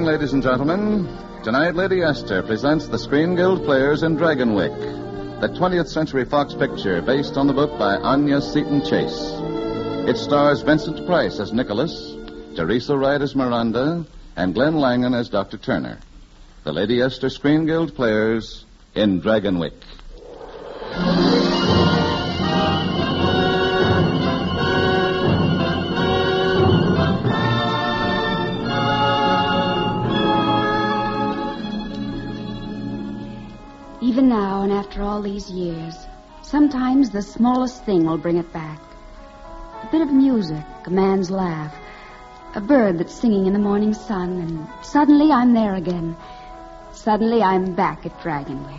evening, ladies and gentlemen. Tonight, Lady Esther presents the Screen Guild Players in Dragonwyck, the 20th Century Fox picture based on the book by Anya Seton Chase. It stars Vincent Price as Nicholas, Teresa Wright as Miranda, and Glenn Langan as Dr. Turner. The Lady Esther Screen Guild Players in Dragonwyck. Even now, and after all these years, sometimes the smallest thing will bring it back. A bit of music, a man's laugh, a bird that's singing in the morning sun, and suddenly I'm there again. Suddenly I'm back at Dragonwyck.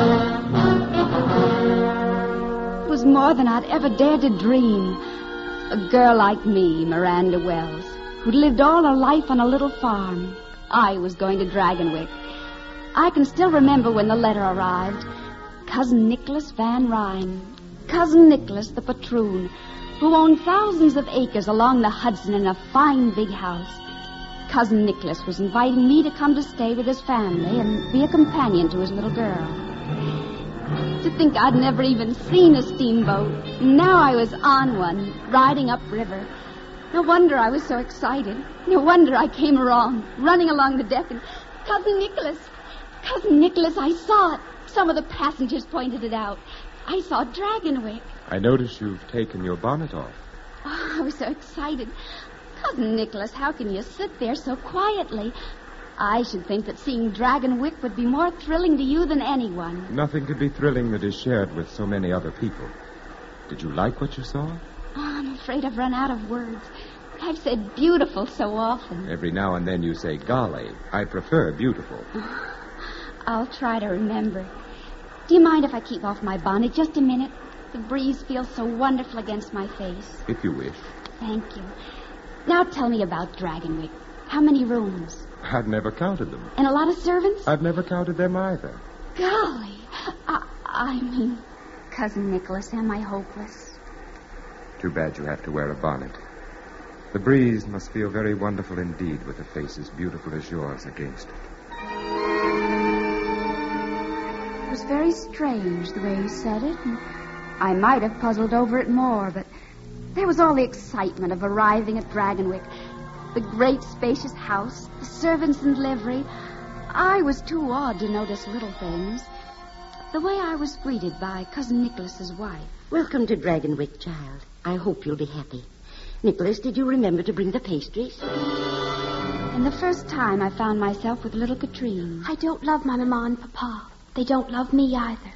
It was more than I'd ever dared to dream. A girl like me, Miranda Wells, who'd lived all her life on a little farm. I was going to Dragonwyck. I can still remember when the letter arrived. Cousin Nicholas Van Ryn. Cousin Nicholas, the patroon, who owned thousands of acres along the Hudson in a fine big house. Cousin Nicholas was inviting me to come to stay with his family and be a companion to his little girl. To think I'd never even seen a steamboat. Now I was on one, riding upriver. No wonder I was so excited. No wonder I came along, running along the deck, and Cousin Nicholas, I saw it. Some of the passengers pointed it out. I saw Dragonwyck. I notice you've taken your bonnet off. Oh, I was so excited. Cousin Nicholas, how can you sit there so quietly? I should think that seeing Dragonwyck would be more thrilling to you than anyone. Nothing could be thrilling that is shared with so many other people. Did you like what you saw? Oh, I'm afraid I've run out of words. I've said beautiful so often. Every now and then you say golly. I prefer beautiful. I'll try to remember. Do you mind if I keep off my bonnet just a minute? The breeze feels so wonderful against my face. If you wish. Thank you. Now tell me about Dragonwyck. How many rooms? I've never counted them. And a lot of servants? I've never counted them either. Golly. I mean, Cousin Nicholas, am I hopeless? Too bad you have to wear a bonnet. The breeze must feel very wonderful indeed with a face as beautiful as yours against it. It was very strange the way he said it, and I might have puzzled over it more, but there was all the excitement of arriving at Dragonwyck. The great spacious house, the servants in livery. I was too awed to notice little things. The way I was greeted by Cousin Nicholas's wife. Welcome to Dragonwyck, child. I hope you'll be happy. Nicholas, did you remember to bring the pastries? And the first time I found myself with little Katrine. I don't love my Mama and Papa. They don't love me either.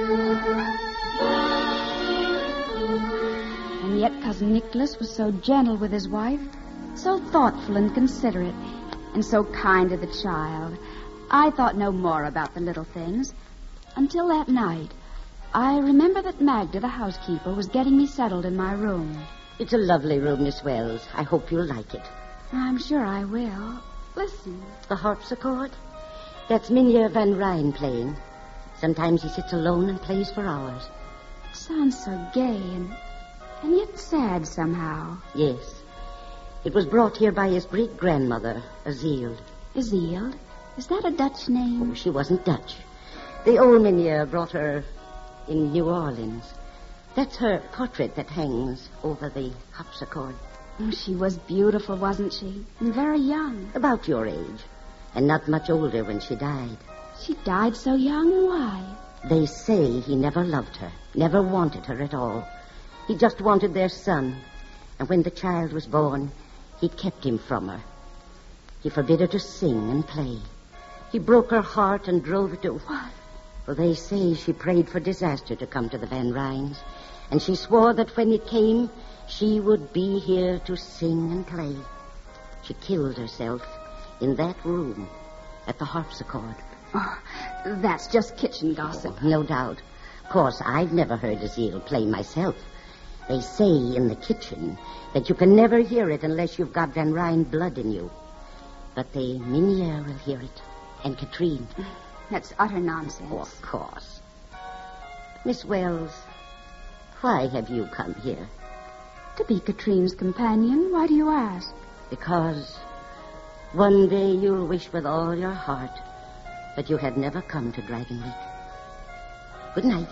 And yet Cousin Nicholas was so gentle with his wife, so thoughtful and considerate, and so kind to the child. I thought no more about the little things until that night. I remember that Magda, the housekeeper, was getting me settled in my room. It's a lovely room, Miss Wells. I hope you'll like it. I'm sure I will. Listen. The harpsichord? That's Mynheer Van Ryn playing. Sometimes he sits alone and plays for hours. It sounds so gay and yet sad somehow. Yes. It was brought here by his great-grandmother, Azield. Azield? Is that a Dutch name? Oh, she wasn't Dutch. The old Mynheer brought her in New Orleans. That's her portrait that hangs over the harpsichord. Oh, she was beautiful, wasn't she? And very young. About your age. And not much older when she died. She died so young? Why? They say he never loved her, never wanted her at all. He just wanted their son. And when the child was born, he kept him from her. He forbid her to sing and play. He broke her heart and drove her to... What? Well, they say she prayed for disaster to come to the Van Ryns. And she swore that when it came, she would be here to sing and play. She killed herself in that room at the harpsichord. Oh, that's just kitchen gossip. Oh, no doubt. Of course, I've never heard Azield play myself. They say in the kitchen that you can never hear it unless you've got Van Ryn blood in you. But the Mynheer will hear it. And Katrine. That's utter nonsense. Oh, of course. Miss Wells, why have you come here? To be Katrine's companion. Why do you ask? Because One day you'll wish with all your heart that you had never come to Dragonwick. Good night.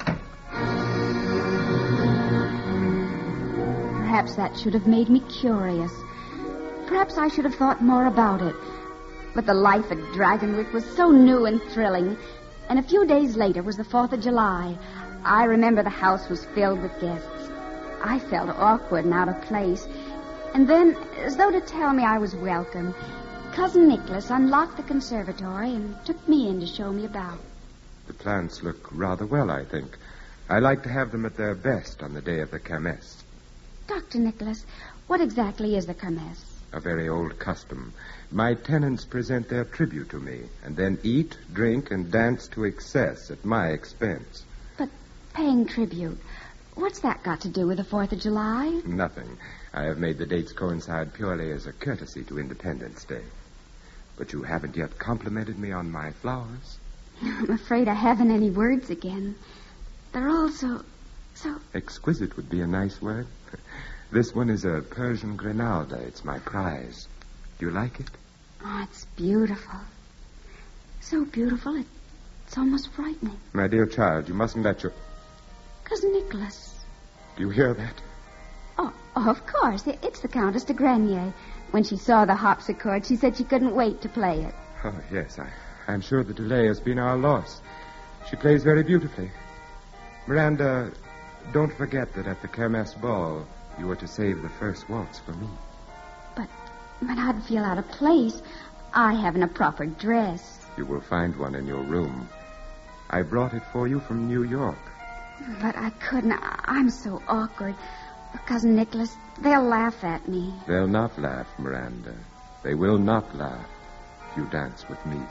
Perhaps that should have made me curious. Perhaps I should have thought more about it. But the life at Dragonwick was so new and thrilling. And a few days later was the 4th of July. I remember the house was filled with guests. I felt awkward and out of place. And then, as though to tell me I was welcome, Cousin Nicholas unlocked the conservatory and took me in to show me about. The plants look rather well, I think. I like to have them at their best on the day of the kermesse. Dr. Nicholas, what exactly is the kermesse? A very old custom. My tenants present their tribute to me, and then eat, drink, and dance to excess at my expense. But paying tribute, what's that got to do with the 4th of July? Nothing. I have made the dates coincide purely as a courtesy to Independence Day. But you haven't yet complimented me on my flowers. I'm afraid I haven't any words again. They're all so... Exquisite would be a nice word. This one is a Persian Grinalda. It's my prize. Do you like it? Oh, it's beautiful. So beautiful, it's almost frightening. My dear child, you mustn't let your... Cousin Nicholas. Do you hear that? Oh, of course. It's the Countess de Grenier. When she saw the harpsichord, she said she couldn't wait to play it. Oh, yes. I'm sure the delay has been our loss. She plays very beautifully. Miranda, don't forget that at the Kermesse ball, you were to save the first waltz for me. But I'd feel out of place. I haven't a proper dress. You will find one in your room. I brought it for you from New York. But I couldn't. I'm so awkward. Cousin Nicholas, they'll laugh at me. They'll not laugh, Miranda. They will not laugh if you dance with me.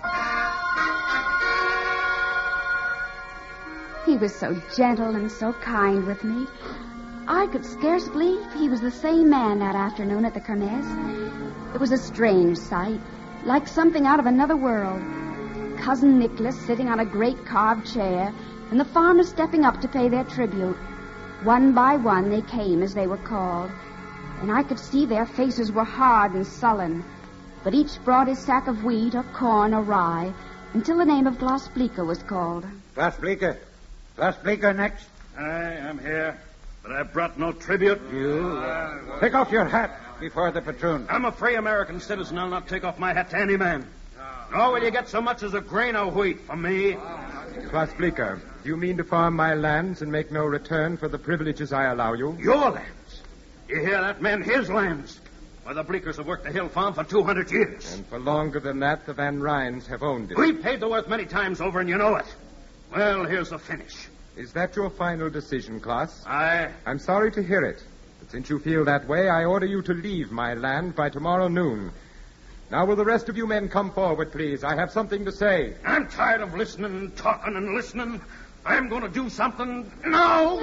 He was so gentle and so kind with me. I could scarce believe he was the same man that afternoon at the kermesse. It was a strange sight, like something out of another world. Cousin Nicholas sitting on a great carved chair, and the farmers stepping up to pay their tribute. One by one they came as they were called, and I could see their faces were hard and sullen. But each brought his sack of wheat or corn or rye, until the name of Glas Bleeker was called. Glas Bleeker. Glas Bleeker next. I'm here, but I brought no tribute. You? Take off your hat before the patroon. I'm a free American citizen. I'll not take off my hat to any man. Nor will you get so much as a grain of wheat from me. Glas Bleeker, do you mean to farm my lands and make no return for the privileges I allow you? Your lands? You hear that, men? His lands. Why, the Bleekers have worked the hill farm for 200 years. And for longer than that, the Van Ryns have owned it. We've paid the worth many times over, and you know it. Well, here's the finish. Is that your final decision, Klaus? I'm sorry to hear it. But since you feel that way, I order you to leave my land by tomorrow noon. Now, will the rest of you men come forward, please? I have something to say. I'm tired of listening and talking and listening. I'm going to do something now.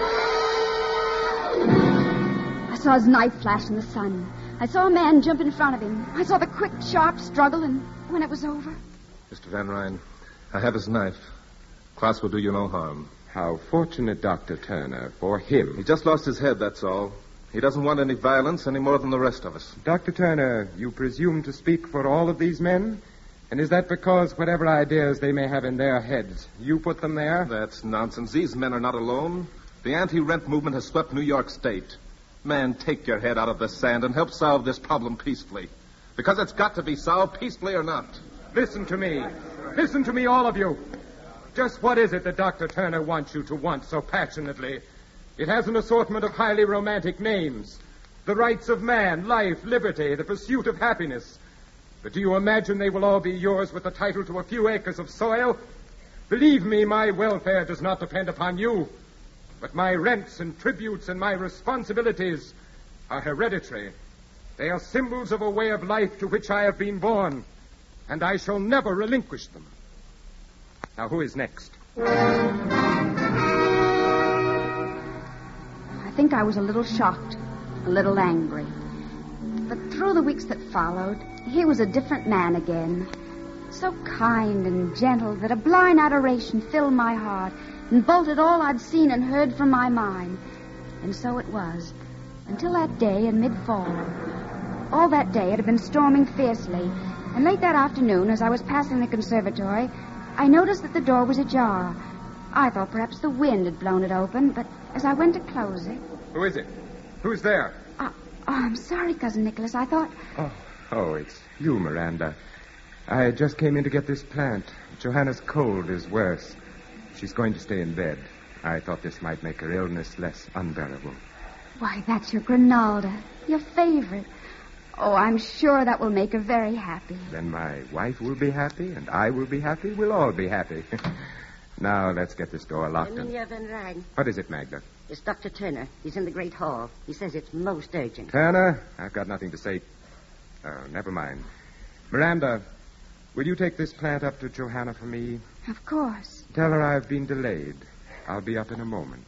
I saw his knife flash in the sun. I saw a man jump in front of him. I saw the quick, sharp struggle, and when it was over... Mr. Van Ryn, I have his knife. Klaus will do you no harm. How fortunate, Dr. Turner, for him. He just lost his head, that's all. He doesn't want any violence any more than the rest of us. Dr. Turner, you presume to speak for all of these men? And is that because whatever ideas they may have in their heads, you put them there? That's nonsense. These men are not alone. The anti-rent movement has swept New York State. Man, take your head out of the sand and help solve this problem peacefully. Because it's got to be solved, peacefully or not. Listen to me. Listen to me, all of you. Just what is it that Dr. Turner wants you to want so passionately? It has an assortment of highly romantic names. The rights of man, life, liberty, the pursuit of happiness. But do you imagine they will all be yours with the title to a few acres of soil? Believe me, my welfare does not depend upon you. But my rents and tributes and my responsibilities are hereditary. They are symbols of a way of life to which I have been born, and I shall never relinquish them. Now, who is next? I think I was a little shocked, a little angry. But through the weeks that followed, he was a different man again. So kind and gentle that a blind adoration filled my heart and bolted all I'd seen and heard from my mind. And so it was, until that day in mid-fall, All that day it had been storming fiercely, and late that afternoon, as I was passing the conservatory, I noticed that the door was ajar. I thought perhaps the wind had blown it open, but as I went to close it... Who is it? Who's there? I'm sorry, Cousin Nicholas. I thought... Oh, it's you, Miranda. I just came in to get this plant. Johanna's cold is worse. She's going to stay in bed. I thought this might make her illness less unbearable. Why, that's your Grinalda, your favorite. Oh, I'm sure that will make her very happy. Then my wife will be happy, and I will be happy. We'll all be happy. Now, let's get this door locked. Amelia Van Ryn. What is it, Magda? It's Dr. Turner. He's in the Great Hall. He says it's most urgent. Turner, I've got nothing to say. Oh, never mind. Miranda, will you take this plant up to Johanna for me? Of course. Tell her I've been delayed. I'll be up in a moment.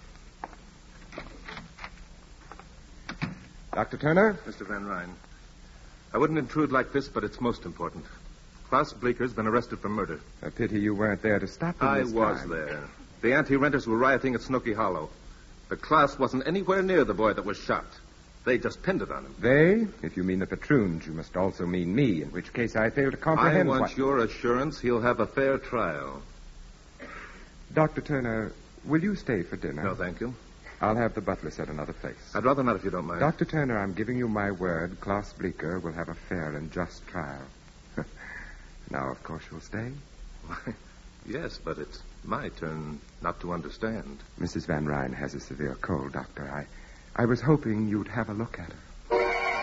Dr. Turner? Mr. Van Ryn, I wouldn't intrude like this, but it's most important. Klaus Bleeker's been arrested for murder. A pity you weren't there to stop him I this was time. there. The anti-renters were rioting at Snooky Hollow. But Klaus wasn't anywhere near the boy that was shot. They just pinned it on him. They? If you mean the patroons, you must also mean me, in which case I fail to comprehend I want your assurance he'll have a fair trial. Dr. Turner, will you stay for dinner? No, thank you. I'll have the butler set another place. I'd rather not if you don't mind. Dr. Turner, I'm giving you my word. Klaus Bleeker will have a fair and just trial. Now, of course, you'll stay? Why, yes, but it's my turn not to understand. Mrs. Van Ryn has a severe cold, Doctor. I was hoping you'd have a look at her.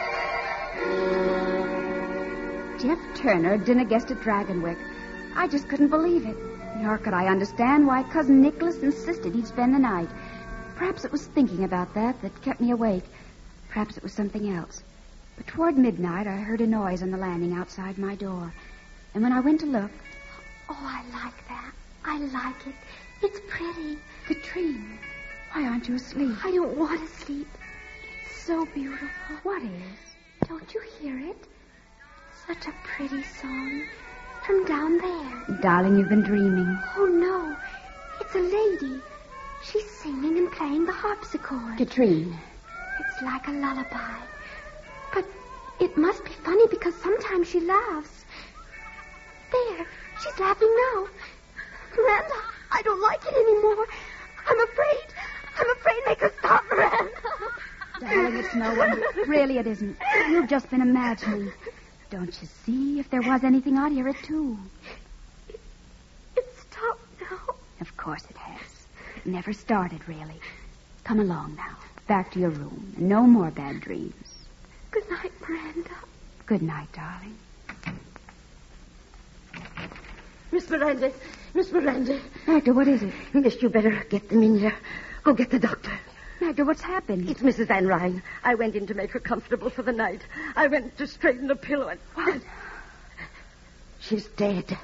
Jeff Turner, dinner guest at Dragonwick. I just couldn't believe it. Nor could I understand why Cousin Nicholas insisted he'd spend the night. Perhaps it was thinking about that kept me awake. Perhaps it was something else. But toward midnight, I heard a noise on the landing outside my door. And when I went to look... Oh, I like that. I like it. It's pretty. Katrine, why aren't you asleep? I don't want to sleep. It's so beautiful. What is? Don't you hear it? Such a pretty song. From down there. Darling, you've been dreaming. Oh, no. It's a lady. She's singing and playing the harpsichord. Katrine. It's like a lullaby. But it must be funny because sometimes she laughs. There. She's laughing now. Miranda, I don't like it anymore. I'm afraid. Make her stop, Miranda. Darling, it's no one. Really, it isn't. You've just been imagining. Don't you see? If there was anything, I'd hear it, too. It's stopped now. Of course it has. It never started, really. Come along now. Back to your room. And no more bad dreams. Good night, Miranda. Good night, darling. Miss Miranda. Miss Miranda. Magda, what is it? Miss, you better get them in here. Go get the doctor. Magda, what's happened? It's Mrs. Van Ryn. I went in to make her comfortable for the night. I went to straighten the pillow and... What? She's dead.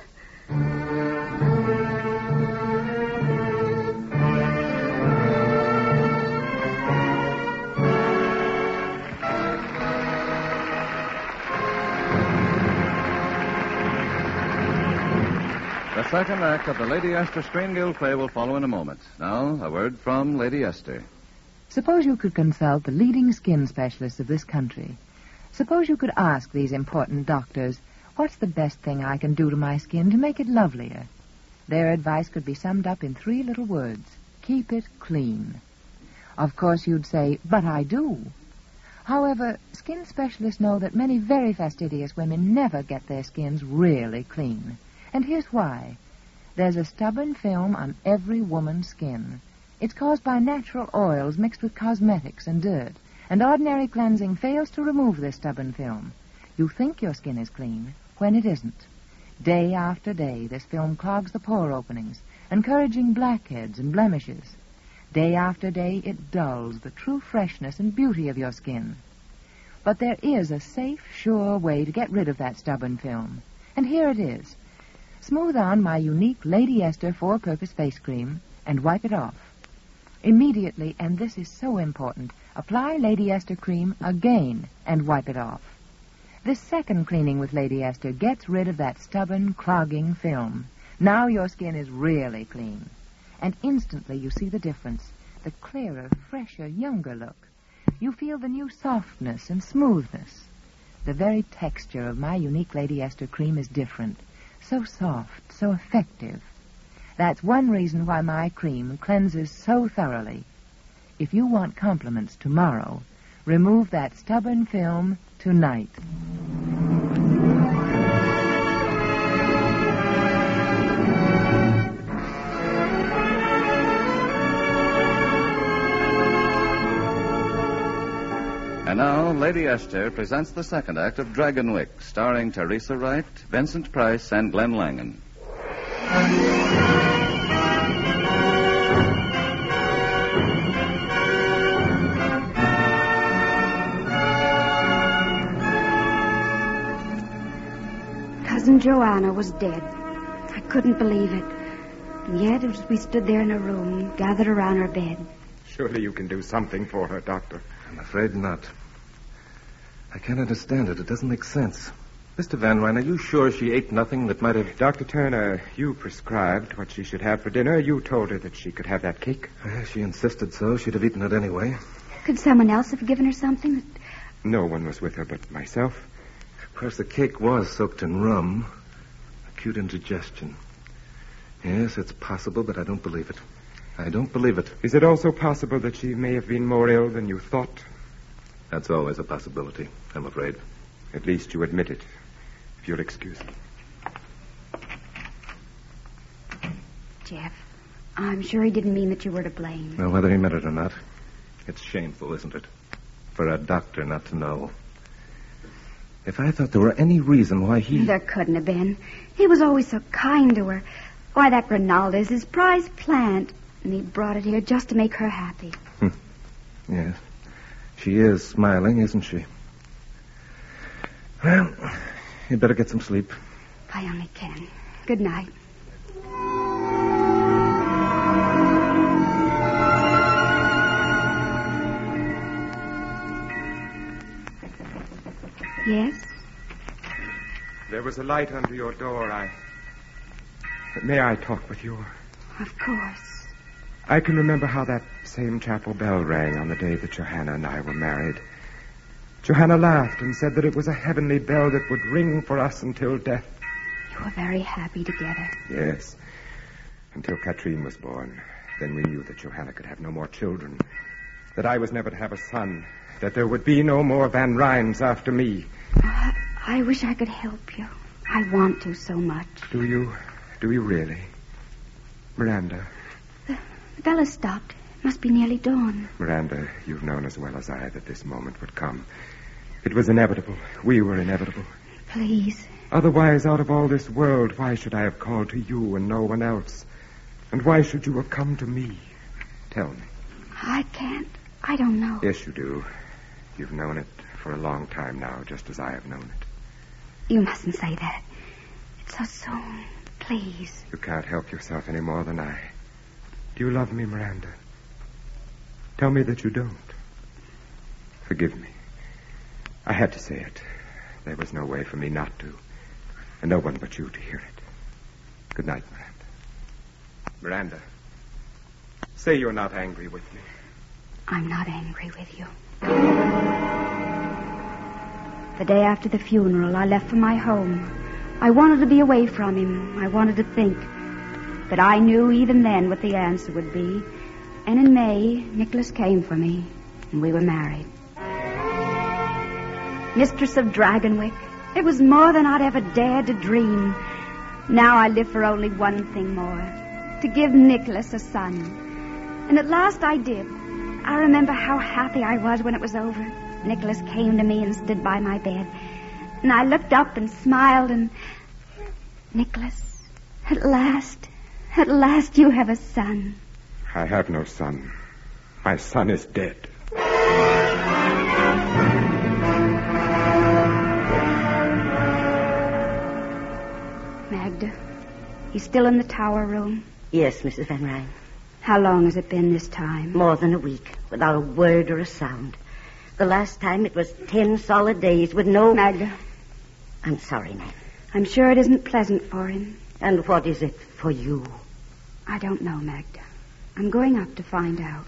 The second act of the Lady Esther Screen Guild play will follow in a moment. Now, a word from Lady Esther. Suppose you could consult the leading skin specialists of this country. Suppose you could ask these important doctors, what's the best thing I can do to my skin to make it lovelier? Their advice could be summed up in 3 little words. Keep it clean. Of course, you'd say, but I do. However, skin specialists know that many very fastidious women never get their skins really clean. And here's why. There's a stubborn film on every woman's skin. It's caused by natural oils mixed with cosmetics and dirt, and ordinary cleansing fails to remove this stubborn film. You think your skin is clean when it isn't. Day after day, this film clogs the pore openings, encouraging blackheads and blemishes. Day after day, it dulls the true freshness and beauty of your skin. But there is a safe, sure way to get rid of that stubborn film. And here it is. Smooth on my unique Lady Esther 4-purpose face cream and wipe it off. Immediately, and this is so important, apply Lady Esther cream again and wipe it off. This second cleaning with Lady Esther gets rid of that stubborn, clogging film. Now your skin is really clean. And instantly you see the difference, the clearer, fresher, younger look. You feel the new softness and smoothness. The very texture of my unique Lady Esther cream is different. So soft, so effective. That's one reason why my cream cleanses so thoroughly. If you want compliments tomorrow, remove that stubborn film tonight. And now, Lady Esther presents the second act of Dragonwick, starring Teresa Wright, Vincent Price, and Glenn Langan. Cousin Joanna was dead. I couldn't believe it. And yet, as we stood there in a room, gathered around her bed. Surely you can do something for her, Doctor. I'm afraid not. I can't understand it. It doesn't make sense. Mr. Van Ryn, are you sure she ate nothing that might have... Dr. Turner, you prescribed what she should have for dinner. You told her that she could have that cake. She insisted so. She'd have eaten it anyway. Could someone else have given her something? No one was with her but myself. Of course, the cake was soaked in rum. Acute indigestion. Yes, it's possible, but I don't believe it. I don't believe it. Is it also possible that she may have been more ill than you thought? That's always a possibility, I'm afraid. At least you admit it. If you'll excuse me. Jeff, I'm sure he didn't mean that you were to blame. Well, whether he meant it or not, it's shameful, isn't it? For a doctor not to know. If I thought there were any reason why he... There couldn't have been. He was always so kind to her. Why, that Grinalda is his prized plant. And he brought it here just to make her happy. Yes. She is smiling, isn't she? Well, you'd better get some sleep. I only can. Good night. Yes? There was a light under your door. May I talk with you? Of course. I can remember how that same chapel bell rang on the day that Johanna and I were married. Johanna laughed and said that it was a heavenly bell that would ring for us until death. You were very happy together. Yes. Until Katrine was born. Then we knew that Johanna could have no more children. That I was never to have a son. That there would be no more Van Ryns after me. I wish I could help you. I want to so much. Do you? Do you really? Miranda. The bell has stopped. It must be nearly dawn. Miranda, you've known as well as I that this moment would come. It was inevitable. We were inevitable. Please. Otherwise, out of all this world, why should I have called to you and no one else? And why should you have come to me? Tell me. I can't. I don't know. Yes, you do. You've known it for a long time now, just as I have known it. You mustn't say that. It's so soon. Please. You can't help yourself any more than I. Do you love me, Miranda? Tell me that you don't. Forgive me. I had to say it. There was no way for me not to. And no one but you to hear it. Good night, Miranda. Miranda, say you're not angry with me. I'm not angry with you. The day after the funeral, I left for my home. I wanted to be away from him. I wanted to think. But I knew even then what the answer would be. And in May, Nicholas came for me, and we were married. Mistress of Dragonwick, it was more than I'd ever dared to dream. Now I live for only one thing more, to give Nicholas a son. And at last I did. I remember how happy I was when it was over. Nicholas came to me and stood by my bed. And I looked up and smiled and... Nicholas, at last you have a son. I have no son. My son is dead. Magda, he's still in the tower room? Yes, Mrs. Van Ryn. How long has it been this time? More than a week, without a word or a sound. The last time it was 10 solid days with no... Magda. I'm sorry, ma'am. I'm sure it isn't pleasant for him. And what is it for you? I don't know, Magda. I'm going up to find out.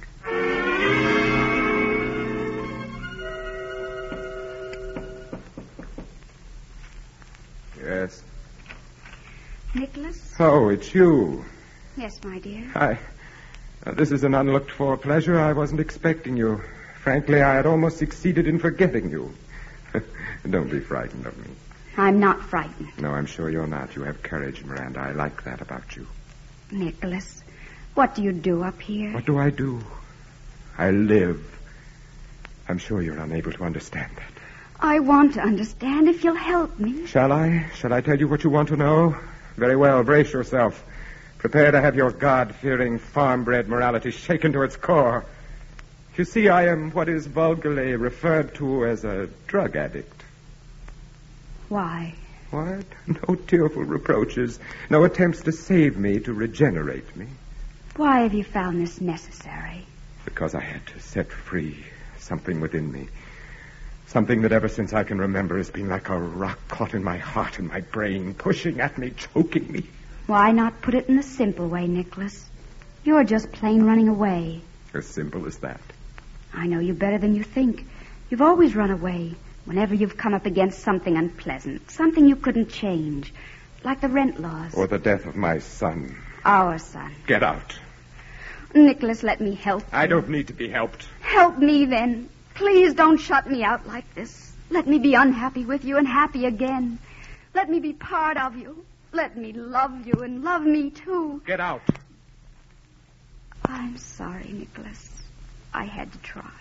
Nicholas? Oh, it's you. Yes, my dear. Hi. This is an unlooked-for pleasure. I wasn't expecting you. Frankly, I had almost succeeded in forgetting you. Don't be frightened of me. I'm not frightened. No, I'm sure you're not. You have courage, Miranda. I like that about you. Nicholas, what do you do up here? What do? I live. I'm sure you're unable to understand that. I want to understand if you'll help me. Shall I? Shall I tell you what you want to know? Very well. Brace yourself. Prepare to have your God-fearing, farm-bred morality shaken to its core. You see, I am what is vulgarly referred to as a drug addict. Why? What? No tearful reproaches. No attempts to save me, to regenerate me. Why have you found this necessary? Because I had to set free something within me. Something that ever since I can remember has been like a rock caught in my heart and my brain, pushing at me, choking me. Why not put it in the simple way, Nicholas? You're just plain running away. As simple as that. I know you better than you think. You've always run away whenever you've come up against something unpleasant, something you couldn't change, like the rent laws. Or the death of my son. Our son. Get out. Nicholas, let me help you. I don't need to be helped. Help me, then. Please don't shut me out like this. Let me be unhappy with you and happy again. Let me be part of you. Let me love you and love me, too. Get out. I'm sorry, Nicholas. I had to try.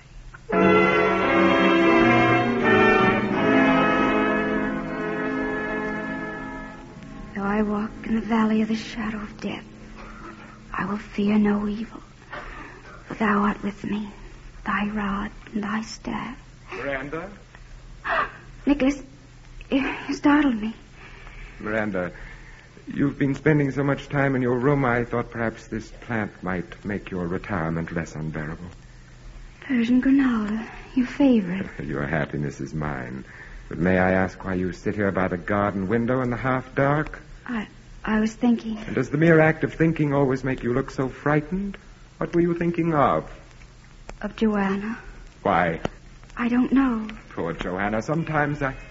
Though I walk in the valley of the shadow of death, I will fear no evil. For thou art with me, thy rod and thy staff. Miranda? Nicholas, you startled me. Miranda, you've been spending so much time in your room, I thought perhaps this plant might make your retirement less unbearable. Persian granola, your favorite. Your happiness is mine. But may I ask why you sit here by the garden window in the half-dark? I was thinking. And does the mere act of thinking always make you look so frightened? What were you thinking of? Of Joanna. Why? I don't know. Poor Joanna, sometimes I...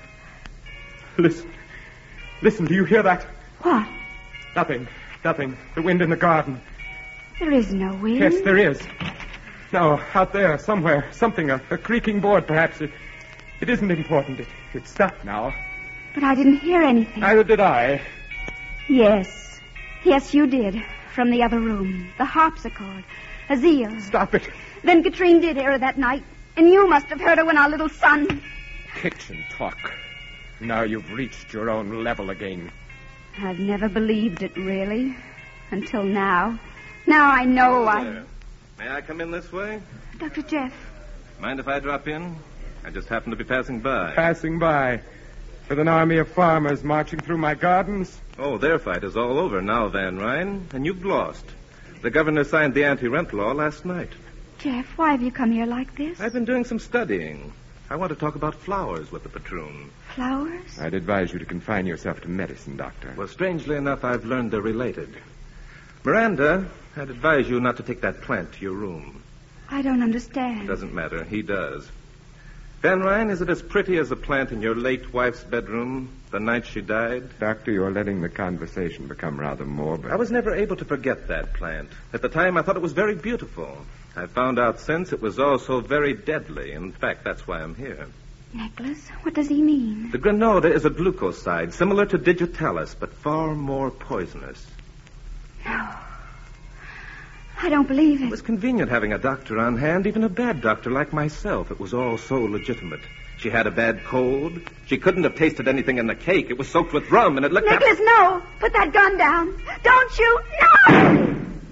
Listen, do you hear that? What? Nothing. The wind in the garden. There is no wind. Yes, there is. No, out there, somewhere. Something, a creaking board, perhaps. It isn't important. It's stopped now. But I didn't hear anything. Neither did I. Yes, you did. From the other room. The harpsichord. Azil. Stop it. Then Katrine did hear her that night. And you must have heard her when our little son... Kitchen talk. Now you've reached your own level again. I've never believed it, really. Until now. Now I know I... May I come in this way? Dr. Jeff. Mind if I drop in? I just happen to be passing by. Passing by. With an army of farmers marching through my gardens? Oh, their fight is all over now, Van Ryn, and you've lost. The governor signed the anti-rent law last night. Jeff, why have you come here like this? I've been doing some studying. I want to talk about flowers with the patroon. Flowers? I'd advise you to confine yourself to medicine, Doctor. Well, strangely enough, I've learned they're related. Miranda, I'd advise you not to take that plant to your room. I don't understand. Doesn't matter. He does. Van Ryn, is it as pretty as the plant in your late wife's bedroom the night she died? Doctor, you're letting the conversation become rather morbid. I was never able to forget that plant. At the time, I thought it was very beautiful. I found out since it was also very deadly. In fact, that's why I'm here. Nicholas, what does he mean? The granada is a glucoside, similar to digitalis, but far more poisonous. No. I don't believe it. It was convenient having a doctor on hand, even a bad doctor like myself. It was all so legitimate. She had a bad cold. She couldn't have tasted anything in the cake. It was soaked with rum, and it looked... Nicholas, no! Put that gun down! Don't you! No!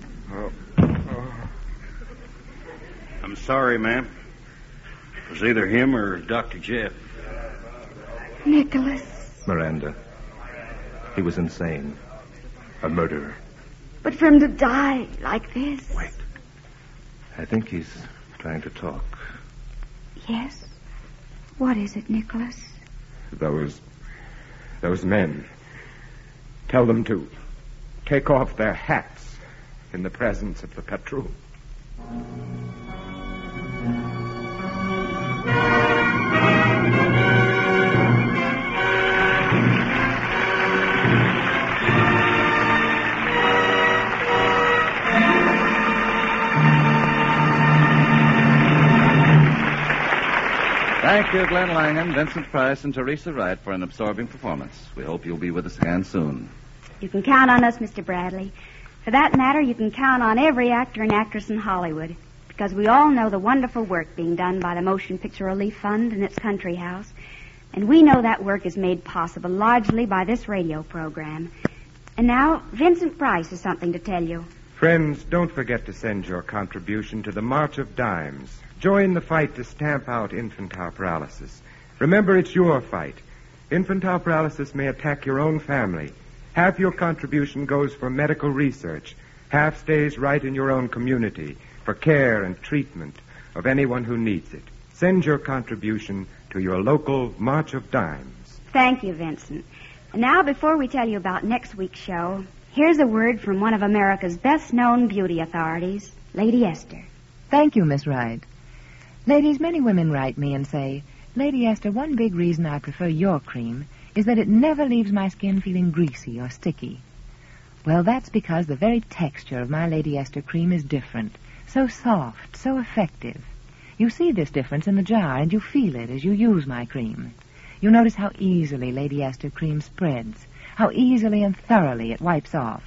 I'm sorry, ma'am. It was either him or Dr. Jeff. Nicholas. Miranda. He was insane. A murderer. But for him to die like this... Wait. I think he's trying to talk. Yes? What is it, Nicholas? Those men. Tell them to take off their hats in the presence of the patroon. Thank you, Glenn Langan, Vincent Price, and Teresa Wright for an absorbing performance. We hope you'll be with us again soon. You can count on us, Mr. Bradley. For that matter, you can count on every actor and actress in Hollywood, because we all know the wonderful work being done by the Motion Picture Relief Fund and its country house. And we know that work is made possible largely by this radio program. And now, Vincent Price has something to tell you. Friends, don't forget to send your contribution to the March of Dimes. Join the fight to stamp out infantile paralysis. Remember, it's your fight. Infantile paralysis may attack your own family. Half your contribution goes for medical research. Half stays right in your own community for care and treatment of anyone who needs it. Send your contribution to your local March of Dimes. Thank you, Vincent. And now, before we tell you about next week's show, here's a word from one of America's best-known beauty authorities, Lady Esther. Thank you, Miss Wright. Ladies, many women write me and say, Lady Esther, one big reason I prefer your cream is that it never leaves my skin feeling greasy or sticky. Well, that's because the very texture of my Lady Esther cream is different. So soft, so effective. You see this difference in the jar, and you feel it as you use my cream. You notice how easily Lady Esther cream spreads, how easily and thoroughly it wipes off.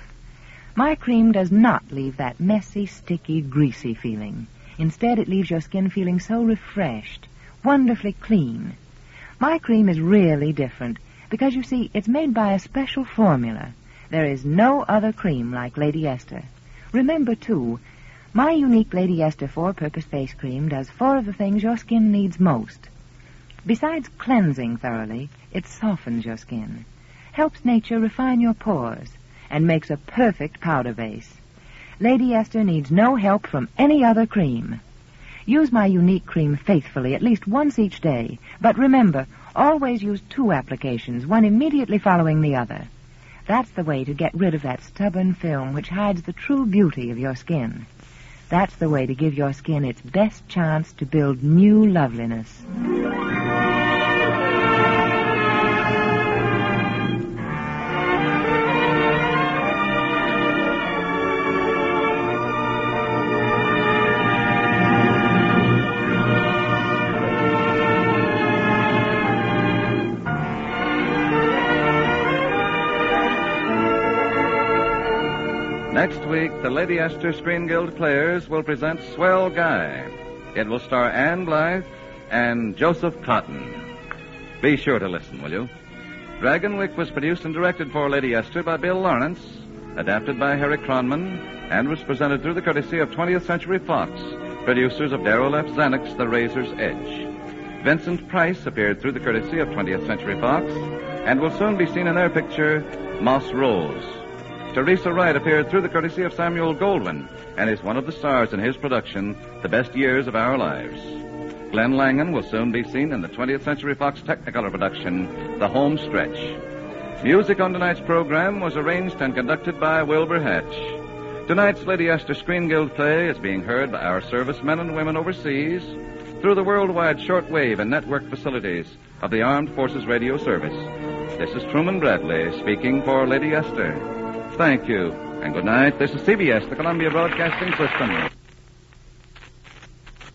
My cream does not leave that messy, sticky, greasy feeling. Instead, it leaves your skin feeling so refreshed, wonderfully clean. My cream is really different because, you see, it's made by a special formula. There is no other cream like Lady Esther. Remember, too, my unique Lady Esther 4-purpose face cream does 4 of the things your skin needs most. Besides cleansing thoroughly, it softens your skin, helps nature refine your pores, and makes a perfect powder base. Lady Esther needs no help from any other cream. Use my unique cream faithfully at least once each day, but remember, always use 2 applications, one immediately following the other. That's the way to get rid of that stubborn film which hides the true beauty of your skin. That's the way to give your skin its best chance to build new loveliness. Next week, the Lady Esther Screen Guild Players will present Swell Guy. It will star Anne Blythe and Joseph Cotton. Be sure to listen, will you? Dragonwyck was produced and directed for Lady Esther by Bill Lawrence, adapted by Harry Cronman, and was presented through the courtesy of 20th Century Fox, producers of Darrow F. Zanuck's The Razor's Edge. Vincent Price appeared through the courtesy of 20th Century Fox and will soon be seen in their picture, Moss Rose. Teresa Wright appeared through the courtesy of Samuel Goldwyn and is one of the stars in his production, The Best Years of Our Lives. Glenn Langan will soon be seen in the 20th Century Fox Technicolor production, The Home Stretch. Music on tonight's program was arranged and conducted by Wilbur Hatch. Tonight's Lady Esther Screen Guild play is being heard by our servicemen and women overseas through the worldwide shortwave and network facilities of the Armed Forces Radio Service. This is Truman Bradley speaking for Lady Esther. Thank you, and good night. This is CBS, the Columbia Broadcasting System.